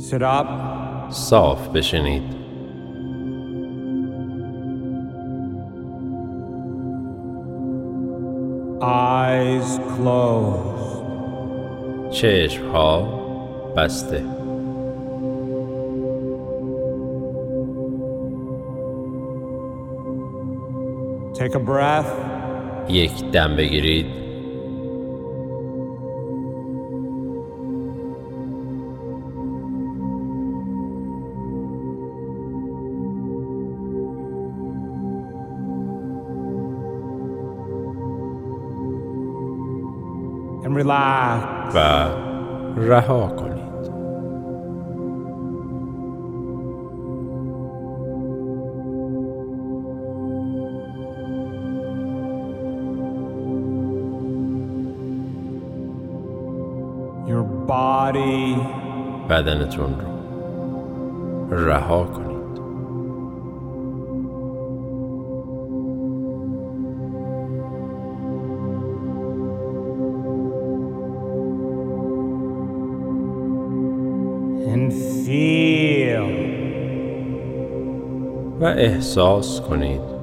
Sit up. صاف بشینید. Eyes closed. چشم‌ها بسته. Take a breath. یک دم بگیرید. And relax. و رها کنید. Your body بدنتون رو رها کنید. and feel. و احساس کنید.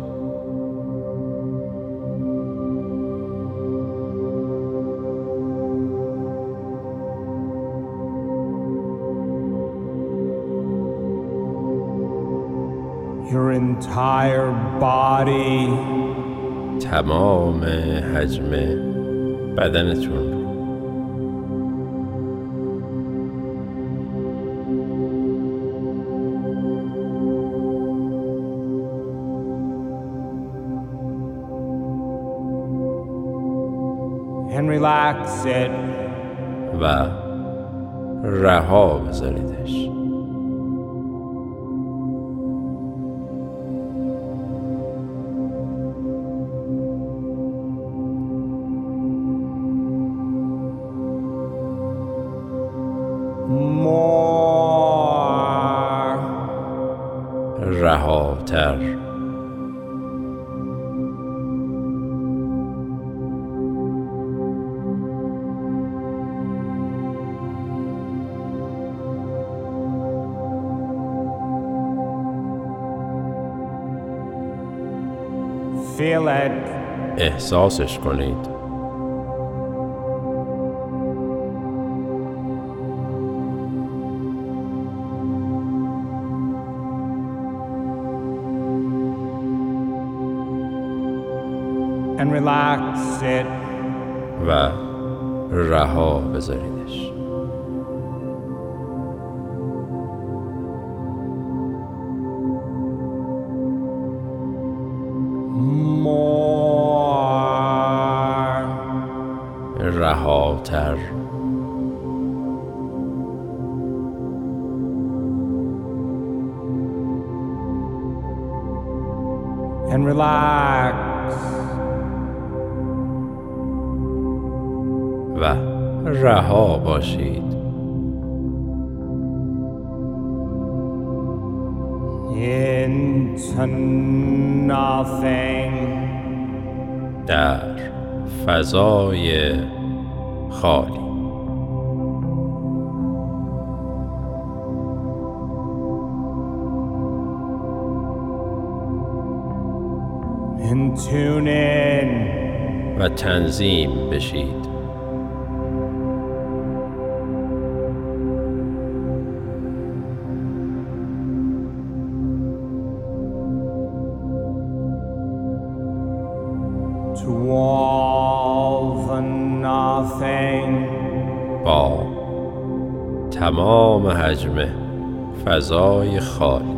Your entire body تمام حجم بدنتون رو. and relax it. و رها بذاریدش. More رهاتر. feel it. احساسش کنید. and relax it. و رها بذاریدش. More رهاتر. and relax. و رها باشید. Into nothing. در فضای خالی. And tune in. و تنظیم بشید. To all the nothing. با تمام حجم فضای خالی.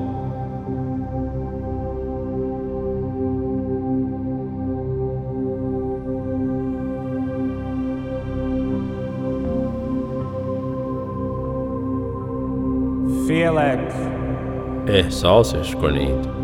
Feel it. احساسش کنید.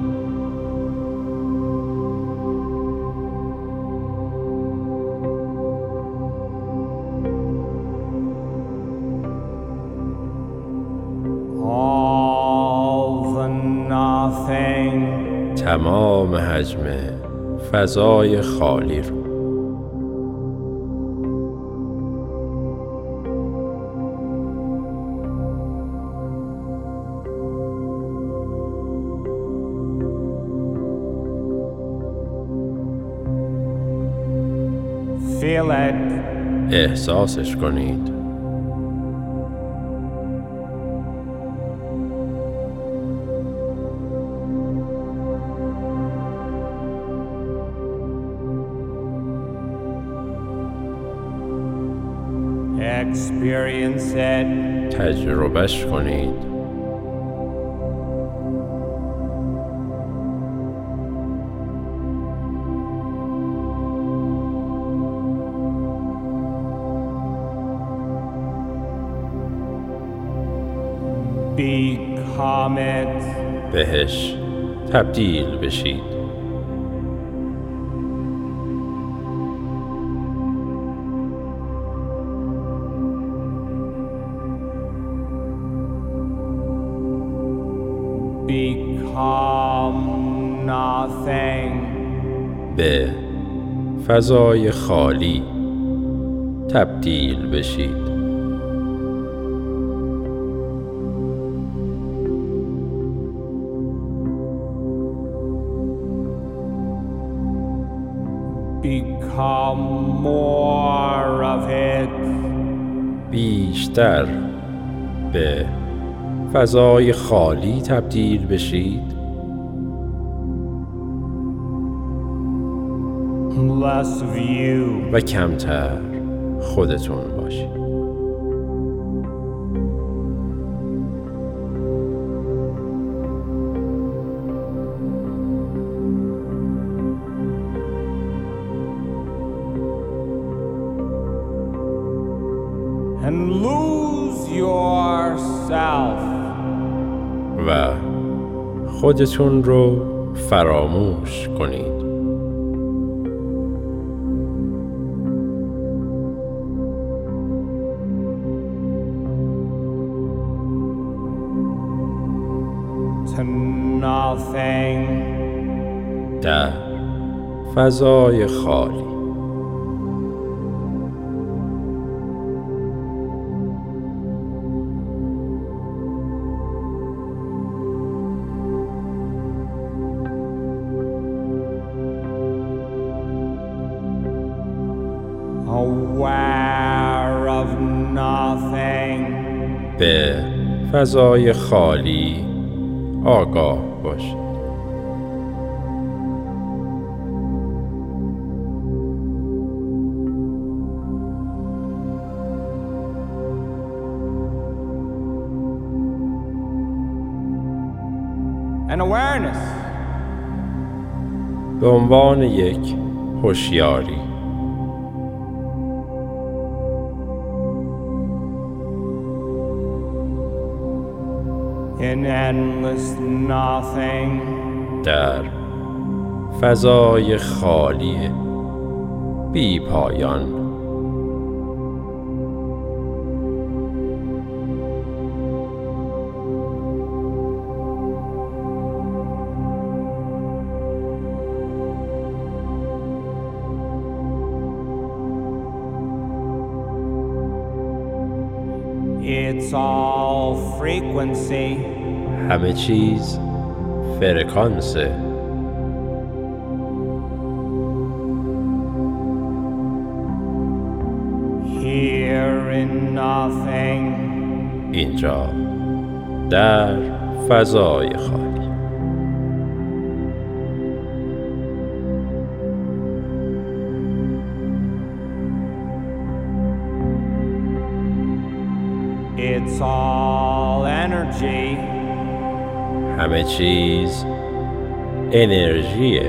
All the nothing. تمام حجم فضای خالی رو. Feel it. احساسش کنید. Experience it. تجربهش کنید. Become it. بهش تبدیل بشید. Become nothing. به فضای خالی تبدیل بشید. Become more of it. بیشتر به فضای خالی تبدیل بشید. Less of you. و کمتر خودتون باشید. And lose yourself. و خودتون رو فراموش کنید. To nothing. در فضای خالی. Aware of nothing. به فضای خالی آگاه باشید. An awareness. به عنوان یک هوشیاری. In endless nothing. در فضای خالی بی پایان. It's all frequency. همه چیز فرکانسه. Here in nothing. اینجا در فضای خالی. It's all energy. همه چیز انرژیه.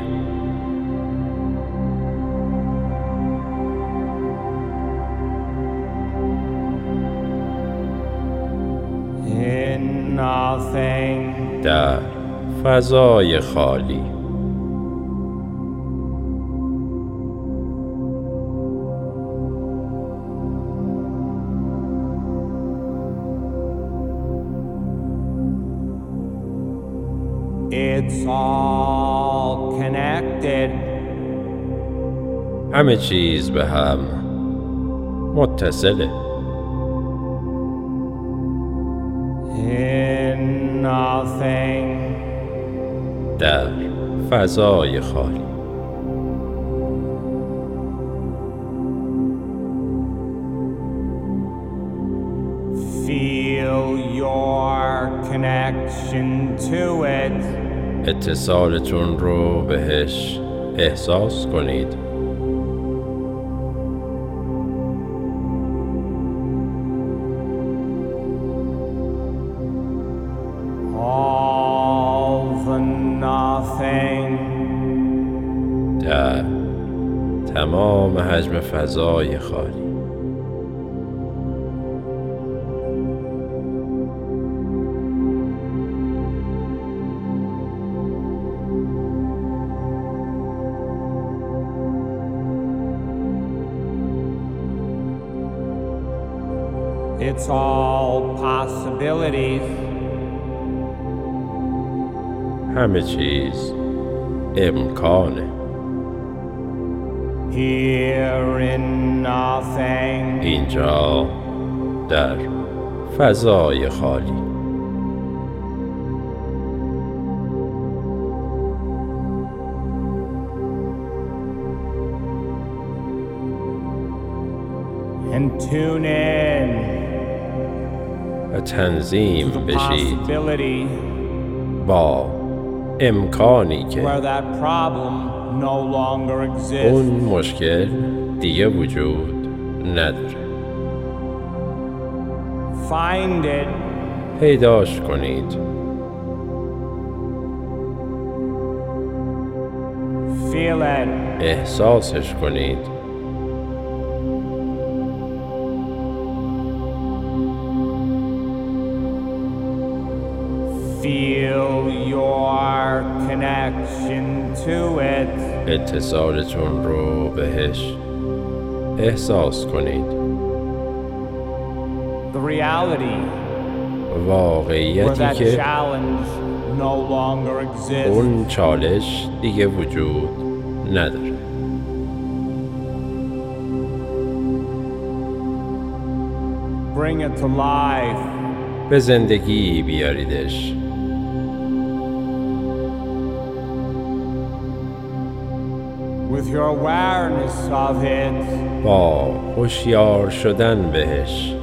In nothing. در فضای خالی. It's all connected. همه چیز به هم متصله. In nothing. در فضای خالی. connection to it. اتصالتون رو بهش احساس کنید. All the nothing. در تمام حجم فضای خالی. It's all possibilities. همه چیز امکانه. Here in nothing. اینجا در فضای خالی. And tune in و تنظیم to the بشید possibility با امکانی که where that problem no longer اون exists. مشکل دیگه وجود نداره. Find it, پیداش کنید. feel it, احساسش کنید. feel your connection to it. اتصالتون رو بهش احساس کنید. The reality where واقعیتی that که challenge no longer exists. اون چالش دیگه وجود نداره. Bring it to life. به زندگی بیاریدش. With your awareness of it, با هوشیار شدن بهش.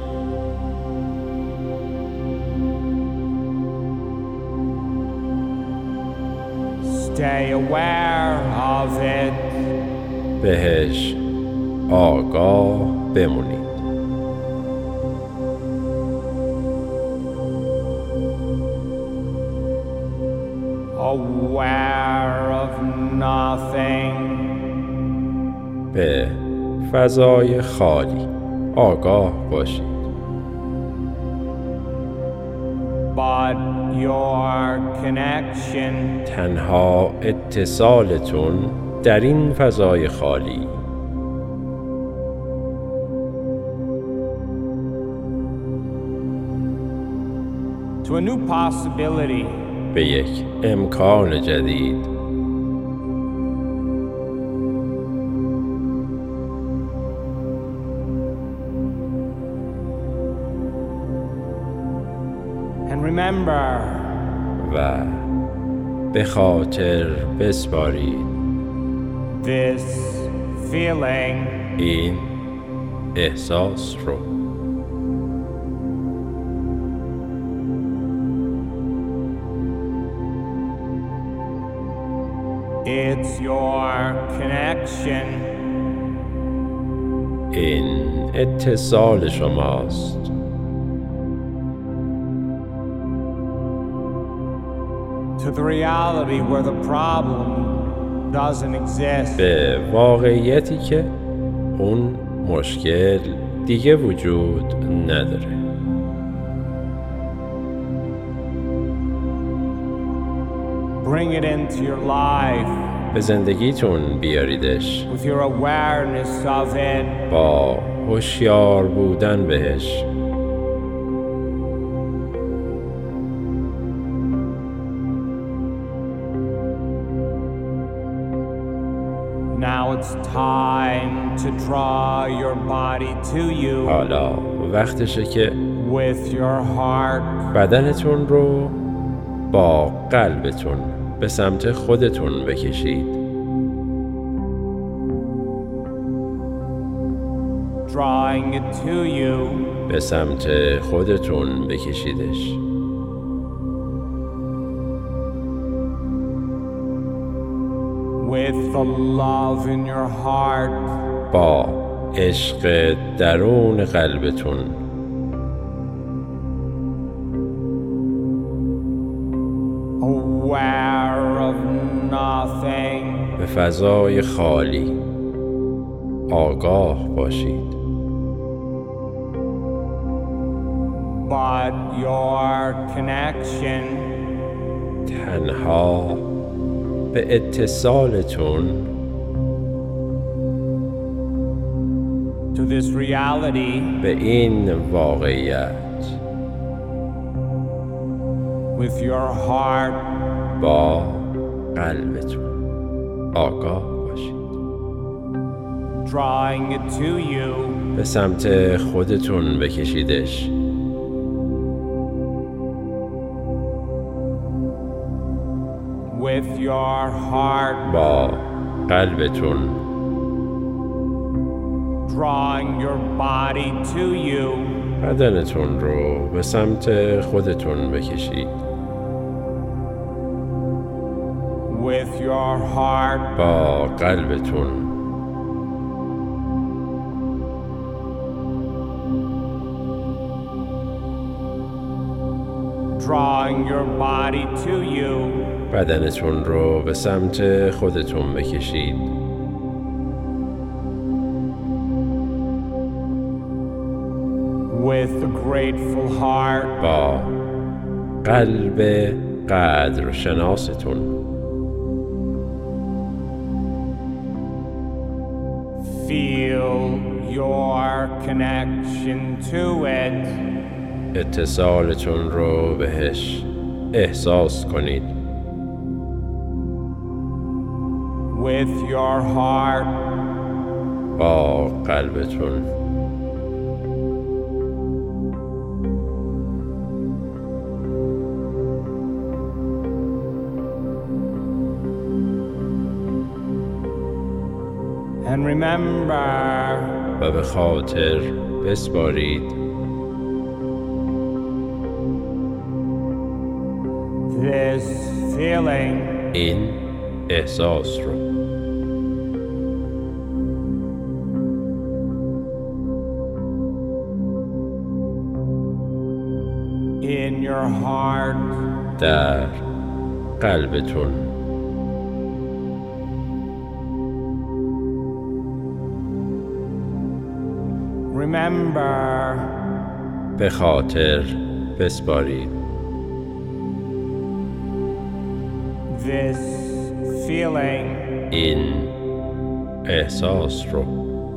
stay aware of it. بهش آگاه بمونید. Aware of nothing. به فضای خالی آگاه باشید. But your connection تنها اتصالتون در این فضای خالی to a new possibility به یک امکان جدید and remember و به خاطر بسپارید this feeling این احساس رو. it's your connection این اتصال شماست to the reality where the problem doesn't exist. به واقعیتی که اون مشکل دیگه وجود نداره. Bring it into your life به زندگیتون بیاریدش with your awareness of it. با هوشیار بودن بهش. Now it's time to draw your body to you حالا وقتشه که with your heart. بدنتون رو با قلبتون به سمت خودتون بکشید. Drawing it to you به سمت خودتون بکشیدش. with the love in your heart, با عشق درون قلبتون، aware of nothing, به فضای خالی آگاه باشید. but your connection تنها به اتصالتون to this reality به این واقعیت with your heart با قلبتون آگاه باشید. drawing it to you به سمت خودتون بکشیدش. with your heart با قلبتون drawing your body to you بدنتون رو به سمت خودتون بکشید. with your heart با قلبتون drawing your body to you بدنتون رو به سمت خودتون بکشید. with a grateful heart با قلب قدر شناستون feel your connection to it اتصالتون رو بهش احساس کنید. with your heart با قلبتون and remember و به خاطر بسپارید this feeling این احساس رو in your heart در قلبتون remember به خاطر بسپارید this feeling این احساس رو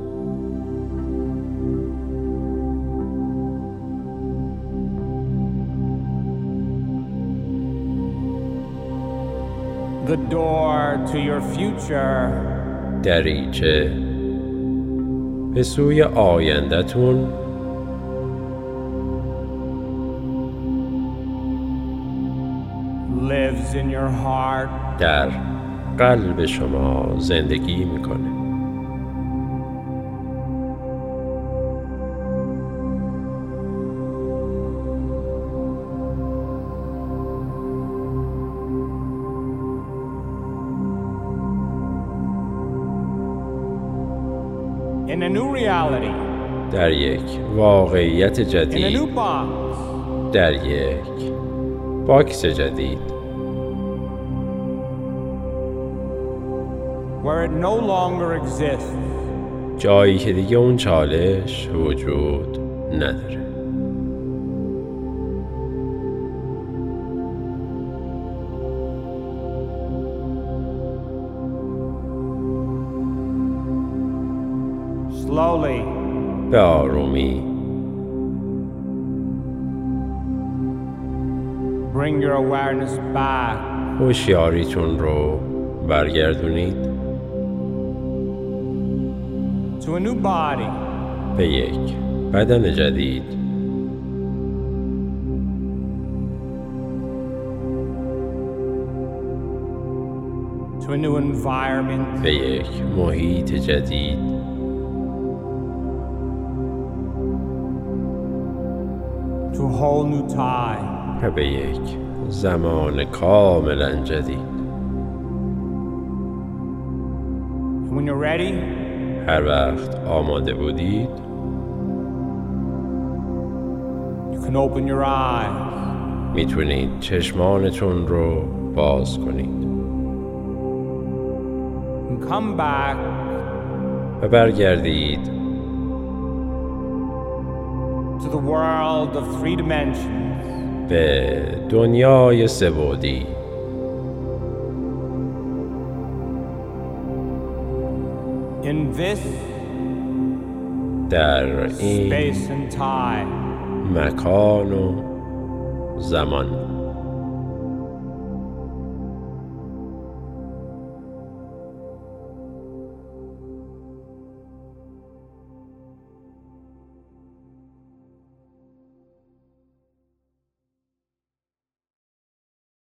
the door to your future دریچه به سوی آینده‌تون lives in your heart در قلب شما زندگی میکنه. in a new reality در یک واقعیت in a جدید، new box در یک باکس جدید where it no longer exists جایی که دیگه اون چالش وجود نداره. slowly به آرومی bring your awareness back هوشیاریتون رو برگردونید to a new body به یک بدن جدید، to a new environment به یک محیط جدید، to a whole new time و به یک زمان کاملا جدید. When you're ready, هر وقت آماده بودید you can open your eyes. میتونید چشمانتون رو باز کنید And come back و برگردید to the world of 3 dimensions. به دنیای سه‌بعدی. In this در این space and time. مکان و زمان.